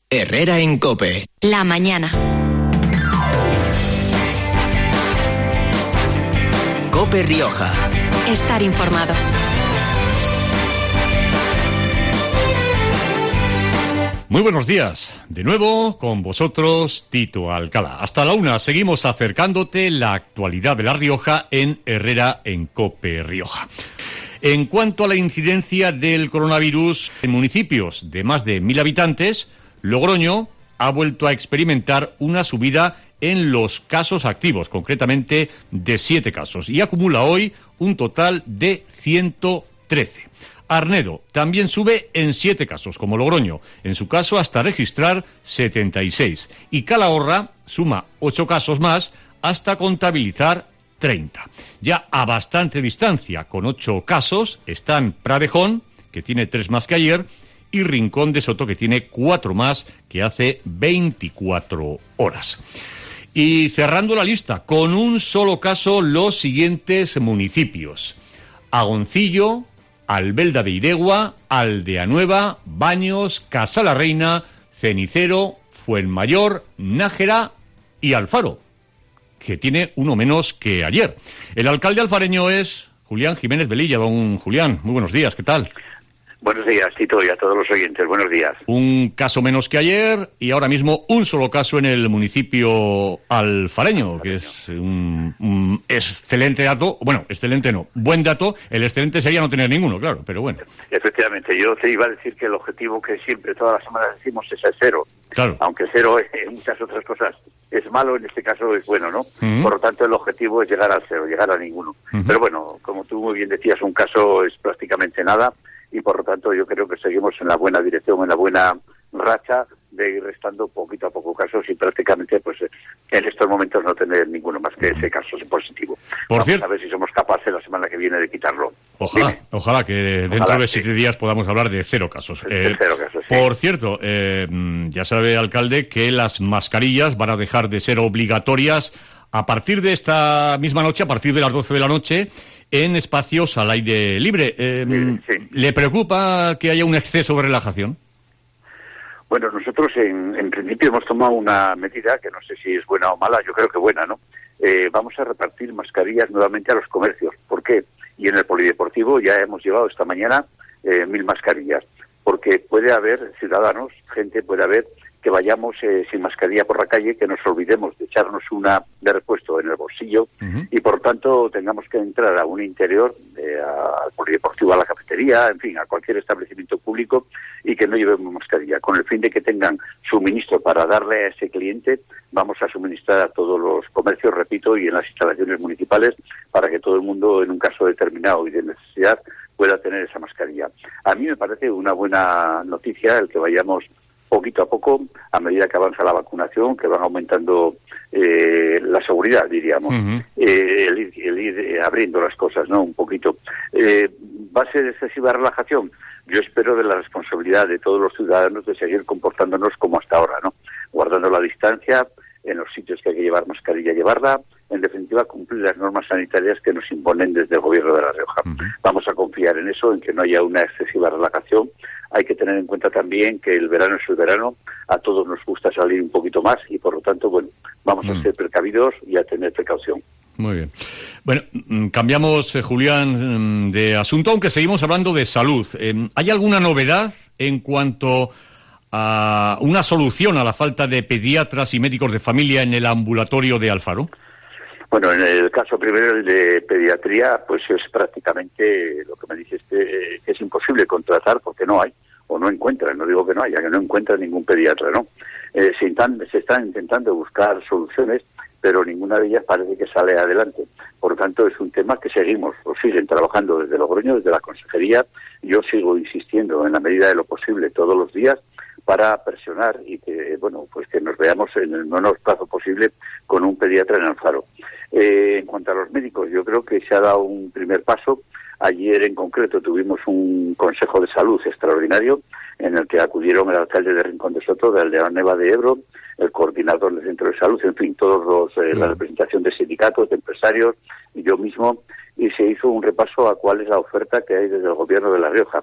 Herrera en COPE. La mañana. COPE Rioja. Estar informado. Muy buenos días. De nuevo con vosotros, Tito Alcalá. Hasta la 1 seguimos acercándote la actualidad de La Rioja en Herrera en COPE Rioja. En cuanto a la incidencia del coronavirus en municipios de más de 1.000 habitantes, Logroño ha vuelto a experimentar una subida en los casos activos, concretamente de 7 casos, y acumula hoy un total de 113. Arnedo también sube en 7 casos, como Logroño, en su caso hasta registrar 76. Y Calahorra suma 8 casos más hasta contabilizar 30. Ya a bastante distancia, con 8 casos, están Pradejón, que tiene 3 más que ayer, y Rincón de Soto, que tiene 4 más que hace 24 horas. Y cerrando la lista, con un solo caso, los siguientes municipios: Agoncillo, Albelda de Iregua, Aldea Nueva, Baños, Casa la Reina, Cenicero, Fuenmayor, Nájera y Alfaro, que tiene uno menos que ayer. El alcalde alfareño es Julián Jiménez Velilla. Don Julián, muy buenos días, ¿qué tal? Buenos días, Tito, y a todos los oyentes, buenos días. Un caso menos que ayer y ahora mismo un solo caso en el municipio alfareño, que es un excelente dato. Bueno, excelente no, buen dato. El excelente sería no tener ninguno, claro, pero bueno. Efectivamente, yo te iba a decir que el objetivo que siempre todas las semanas decimos es el 0. Claro. Aunque 0 en muchas otras cosas es malo, en este caso es bueno, ¿no? Uh-huh. Por lo tanto, el objetivo es llegar al 0, llegar a ninguno. Uh-huh. Pero bueno, como tú muy bien decías, un caso es prácticamente nada. Y por lo tanto yo creo que seguimos en la buena dirección, en la buena racha de ir restando poquito a poco casos y prácticamente pues en estos momentos no tener ninguno más que ese caso positivo. Vamos a ver si somos capaces la semana que viene de quitarlo. Ojalá que dentro de 7 días podamos hablar de 0 casos. 0 casos, sí. Por cierto, ya sabe, alcalde, que las mascarillas van a dejar de ser obligatorias a partir de esta misma noche, a partir de las 12 de la noche, en espacios al aire libre. Sí. ¿Le preocupa que haya un exceso de relajación? Bueno, nosotros en principio hemos tomado una medida que no sé si es buena o mala, yo creo que buena, ¿no? Vamos a repartir mascarillas nuevamente a los comercios. ¿Por qué? Y en el polideportivo ya hemos llevado esta mañana 1.000 mascarillas, porque puede haber ciudadanos, gente puede haber que vayamos sin mascarilla por la calle, que nos olvidemos de echarnos una de repuesto en el bolsillo. Uh-huh. Y por tanto tengamos que entrar a un interior, al polideportivo, a la cafetería, en fin, a cualquier establecimiento público y que no llevemos mascarilla. Con el fin de que tengan suministro para darle a ese cliente, vamos a suministrar a todos los comercios, repito, y en las instalaciones municipales para que todo el mundo, en un caso determinado y de necesidad, pueda tener esa mascarilla. A mí me parece una buena noticia el que vayamos poquito a poco, a medida que avanza la vacunación, que van aumentando la seguridad, diríamos, uh-huh. el ir abriendo las cosas, ¿no? Un poquito. ¿Va a ser excesiva relajación? Yo espero de la responsabilidad de todos los ciudadanos de seguir comportándonos como hasta ahora, ¿no? Guardando la distancia, en los sitios que hay que llevar mascarilla, llevarla, en definitiva cumplir las normas sanitarias que nos imponen desde el Gobierno de La Rioja. Uh-huh. Vamos a confiar en eso, en que no haya una excesiva relajación. Hay que tener en cuenta también que el verano es el verano, a todos nos gusta salir un poquito más y por lo tanto, bueno, vamos a ser precavidos y a tener precaución. Muy bien. Bueno, cambiamos, Julián, de asunto, aunque seguimos hablando de salud. ¿Hay alguna novedad en cuanto a una solución a la falta de pediatras y médicos de familia en el ambulatorio de Alfaro? Bueno, en el caso primero, el de pediatría, pues es prácticamente lo que me dices que es imposible contratar porque no hay, o no encuentran, no digo que no haya, que no encuentran ningún pediatra, ¿no? Se están intentando buscar soluciones, pero ninguna de ellas parece que sale adelante. Por lo tanto, es un tema que seguimos, o siguen trabajando desde Logroño, desde la consejería. Yo sigo insistiendo en la medida de lo posible todos los días para presionar y que, bueno, pues que nos veamos en el menor plazo posible con un pediatra en Alfaro. En cuanto a los médicos, yo creo que se ha dado un primer paso. Ayer en concreto tuvimos un consejo de salud extraordinario en el que acudieron el alcalde de Rincón de Soto, de Aldea Nueva de Ebro, el coordinador del centro de salud, en fin, todos la representación de sindicatos, de empresarios y yo mismo, y se hizo un repaso a cuál es la oferta que hay desde el Gobierno de La Rioja.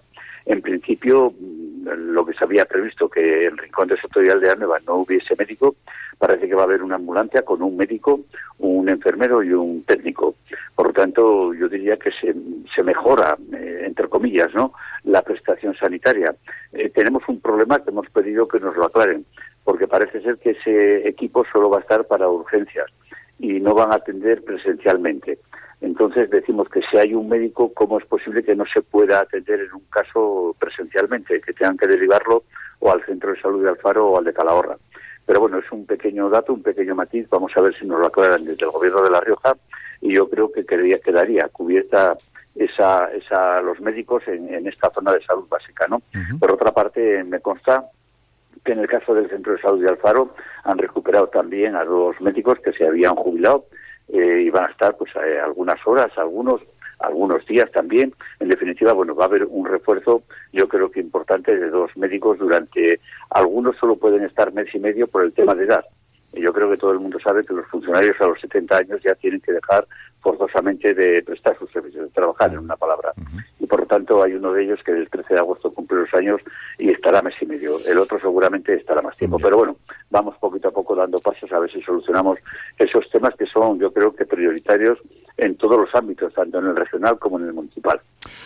En principio, lo que se había previsto, que en Rincón de Sotoyal de Ameba no hubiese médico, parece que va a haber una ambulancia con un médico, un enfermero y un técnico. Por lo tanto, yo diría que se mejora, entre comillas, ¿no?, la prestación sanitaria. Tenemos un problema que hemos pedido que nos lo aclaren, porque parece ser que ese equipo solo va a estar para urgencias y no van a atender presencialmente. Entonces decimos que si hay un médico, ¿cómo es posible que no se pueda atender en un caso presencialmente? Que tengan que derivarlo o al centro de salud de Alfaro o al de Calahorra. Pero bueno, es un pequeño dato, un pequeño matiz. Vamos a ver si nos lo aclaran desde el Gobierno de La Rioja, y yo creo que quedaría cubierta los médicos en esta zona de salud básica, ¿no? Uh-huh. Por otra parte, me consta que en el caso del centro de salud de Alfaro han recuperado también a 2 médicos que se habían jubilado y van a estar pues algunas horas, algunos días también. En definitiva, bueno, va a haber un refuerzo, yo creo que importante, de 2 médicos durante... Algunos solo pueden estar mes y medio por el tema de edad. Y yo creo que todo el mundo sabe que los funcionarios a los 70 años ya tienen que dejar forzosamente de prestar sus servicios, de trabajar, en una palabra. Uh-huh. Y por lo tanto hay uno de ellos que el 13 de agosto cumple los años y estará mes y medio. El otro seguramente estará más tiempo. Uh-huh. Pero bueno, vamos poquito a poco dando pasos a ver si solucionamos esos temas que son, yo creo que prioritarios en todos los ámbitos, tanto en el regional como en el municipal.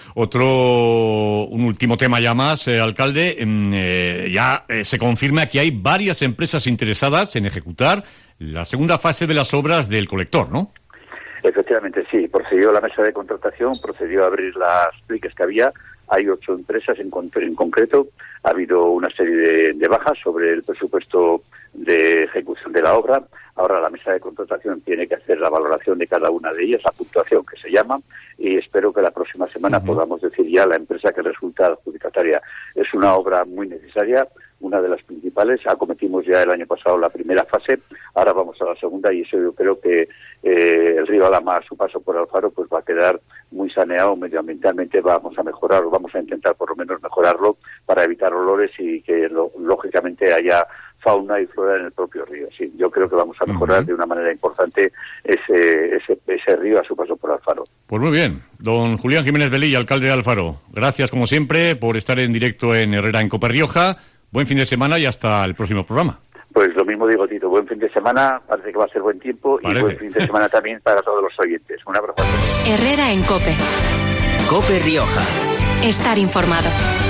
Un último tema ya más, alcalde. Se confirma que hay varias empresas interesadas en ejecutar la segunda fase de las obras del colector, ¿no? Efectivamente, sí. Procedió la mesa de contratación, procedió a abrir las pliques que había. Hay 8 empresas en concreto. Ha habido una serie de bajas sobre el presupuesto de ejecución de la obra. Ahora la mesa de contratación tiene que hacer la valoración de cada una de ellas, la puntuación que se llama, y espero que la próxima semana uh-huh. podamos decir ya la empresa que resulta adjudicataria. Es una obra muy necesaria, una de las principales. Acometimos ya el año pasado la primera fase, ahora vamos a la segunda, y eso yo creo que el río Alhama, a su paso por Alfaro, pues va a quedar muy saneado medioambientalmente. Vamos a mejorar, vamos a intentar por lo menos mejorarlo para evitar olores y que lógicamente haya fauna y flora en el propio río. Sí, yo creo que vamos a mejorar uh-huh. de una manera importante ese río a su paso por Alfaro. Pues muy bien. Don Julián Jiménez Velilla, alcalde de Alfaro, gracias como siempre por estar en directo en Herrera en COPE Rioja. Buen fin de semana y hasta el próximo programa. Pues lo mismo digo, Tito. Buen fin de semana, parece que va a ser buen tiempo. Parece. Y buen fin de semana también para todos los oyentes. Un abrazo a todos. Herrera en COPE. COPE Rioja. Estar informado.